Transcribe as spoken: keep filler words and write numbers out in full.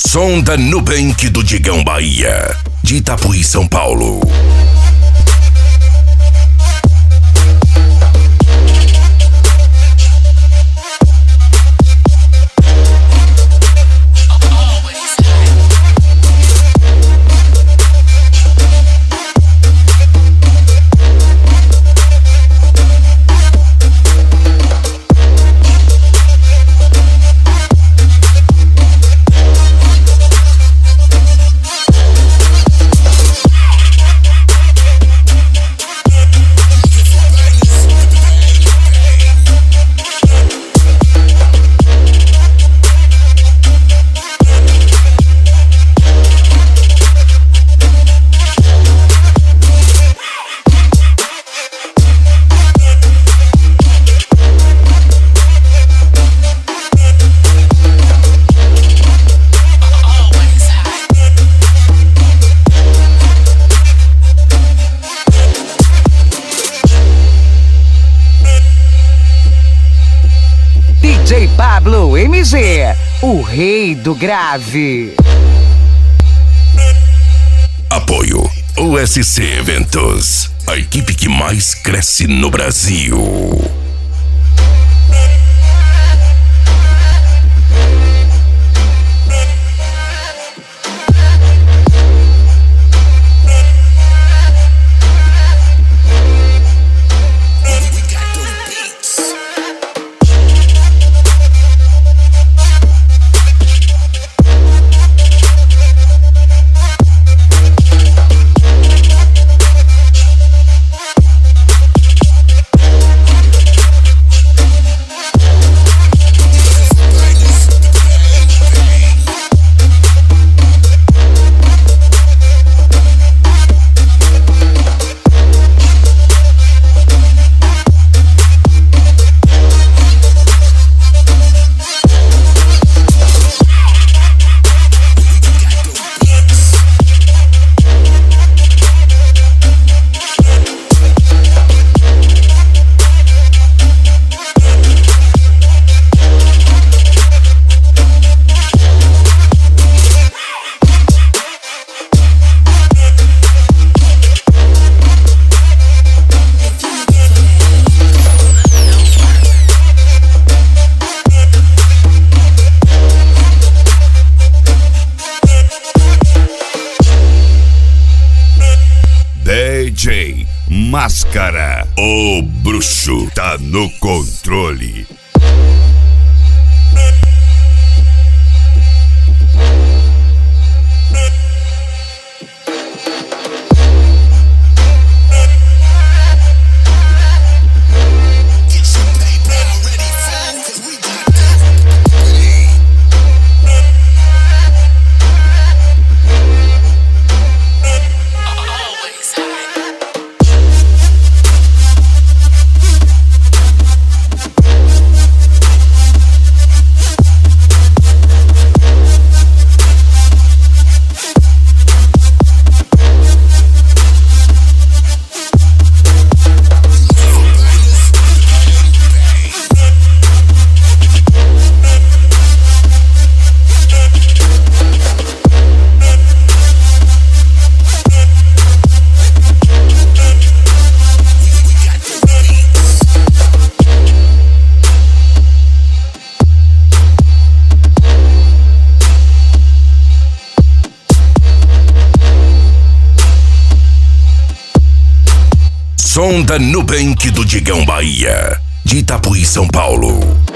Som da Nubank do Digão Bahia, de Itapuí, São Paulo. D J Pablo M G, o rei do grave. Apoio U S C Eventos, a equipe que mais cresce no Brasil. D J Máscara, o bruxo tá no controle. Som da Nubank do Digão Bahia, de Itapuí, São Paulo.